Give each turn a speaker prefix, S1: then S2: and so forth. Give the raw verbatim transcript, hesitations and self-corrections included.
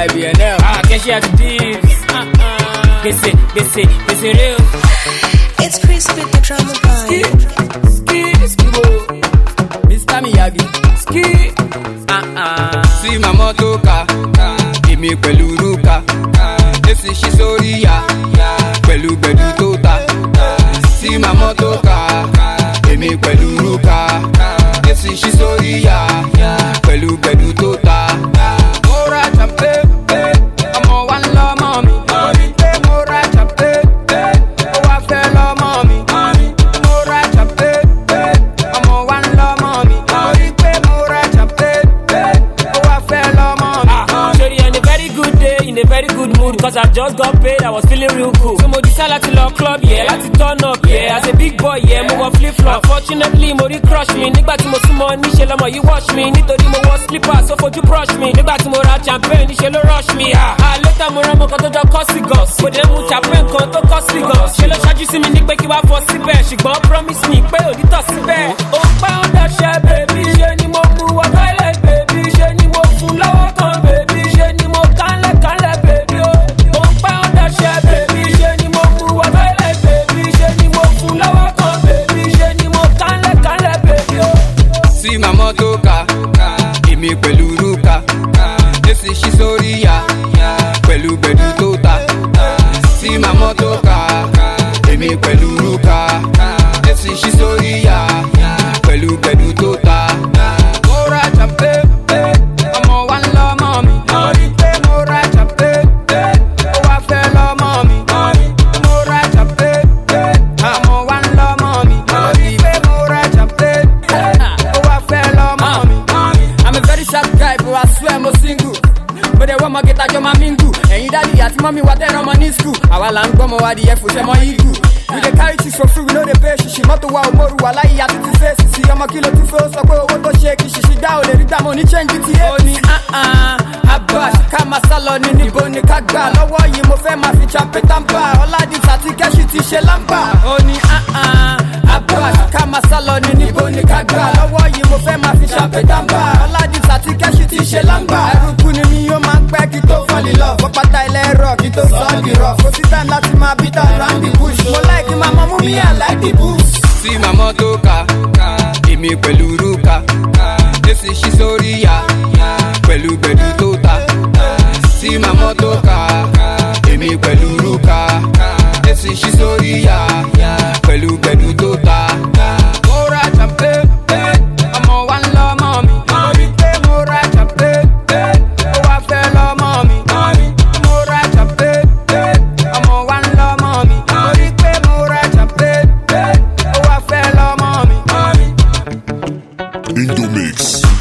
S1: Y B N L.
S2: Ah, cash out the deals. Uh uh. They say, they say, they say real.
S3: It's Chris with the drama vibe.
S1: Ski, ski, ski, Mister Miyagi. Ski, ah ah. See my motoka, give me pẹ̀lú ruka. This is Shisoria, pẹ̀lú pẹ̀lú tota. See my motoka, give me pẹ̀lú ruka. This is Shisoria, pẹ̀lú pẹ̀lú tota. Mora champe, ọmọ wa ń lọ mọ́ mi. Mora champe, ó wá fẹ́ lọ mọ́ mi. Mora champe, ọmọ wa ń lọ mọ́ mi. Orí pé mora champe, ó wá fẹ́ lọ mọ́ mi.
S2: Shorty on a very good day, in a very good mood. Cause I just got paid, I was feeling real cool. So mo decide láti lọ club, yeah, láti turn up, yeah. As a big boy, yeah, mo wọ flip flop. Unfortunately, mo rí crush me. Nígbà tí mo súnmọ́ níṣe lọ́mọ yìí wash me. Nítorí mo wọ slippers, so fojú brush me. Nígbà tí mo ra champagne, níṣe ló rush me. Ah, ah later mo rán mo kan tó jọ kọ́sì gan. Mo dé mu champagne kan tó kọ́sì gan. Ṣé ló ṣáájú sí mi ní pé kí wá fọ síbẹ̀? Ṣùgbọ́n promise me pé ò ní tọ̀ síbẹ̀. Ó pẹ́ ó dọ̀ṣẹ́ bèbí, ṣe ni mo mú wọ toilet bèbí. Ṣe ni mo fún lọ́wọ́ kan bèbí. Ṣe ni mo kánlẹ̀ kánlẹ̀ bèbí o. Ó pẹ́ ó dọ̀ṣẹ́ bèbí, ṣe ni mo mú wọ toilet bèbí. Ṣe ni mo fún lọ́wọ́ kan bèbí. Ṣe ni mo kánlẹ̀ kánlẹ̀ bèbí o.
S1: See my motoka, give me pẹ̀lú ruka. This is Shisoria, pẹ̀lú pẹ̀lú tota. See my motoka, give me pẹ̀lú ruka. This is Shisoria, pẹ̀lú pẹ̀lú tota. Mora champe, ọmọ wa ń lọ mọ́ mi. Orí pé mora champe, ó wá fẹ́ lọ mọ́ mi. Mora champe, ọmọ wa ń lọ mọ́ mi. Orí pé mora champe, ó wá fẹ́ lọ mọ́ mi. I'm a very sharp guy, but I swear I'm single. But they want my get a job, my mingu. And you daddy, at mommy, what they're on my knee school. I will land come over the F with my ego. We the carry this for free, we know the best. She moto wa moru wa la ya to face. See I'm a kilo to face, so go what to shake. She she down, the rhythm money change it. Oni ah ah, abash kama salon ni boni kagba. Lọ́wọ́ yìí mo fẹ́ máa fi champe tampa. All of this ati cash ti ṣe lampa. Oni ah ah, abash kama salon ni boni kagba. Lọ́wọ́ yìí mo fẹ́ máa fi champe tampa. All of this ati cash ti ṣe lampa. Ẹrùkú ni mi yóò máa ń pẹ́ kí tó fall in love. Pátá ilẹ̀ rock kí tó sọ di rough. Kò sí time láti máa beat around the bush. Mo like my mama me, I like the boost. See my motoka, give me pẹ̀lú ruka. This is Shisoria, pẹ̀lú pẹ̀lú tota. See my motoka, give me pẹ̀lú ruka. This is Shisoria, pẹ̀lú pẹ̀lú tota. Mora champe, ọmọ wa ń lọ mọ́ mi. Orí pé mora champe, ó wá fẹ́ lọ mọ́ mi. Mora champe, ọmọ wa ń lọ mọ́ mi. Orí pé mora champe, ó wá fẹ́ lọ mọ́ mi.
S4: Indomix.